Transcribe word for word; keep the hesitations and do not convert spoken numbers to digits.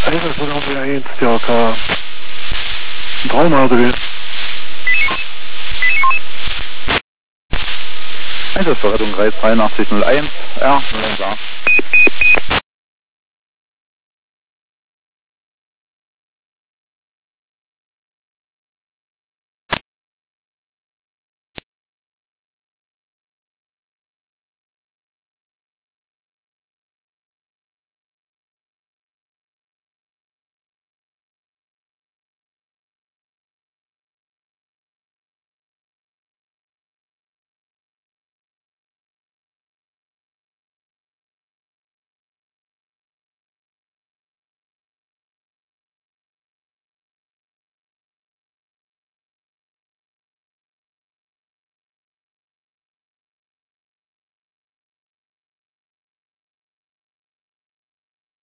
Einsatzverordnung eins, D R K. Trauma gewesen. Einsatzverordnung drei zwei null eins null eins, R null eins A.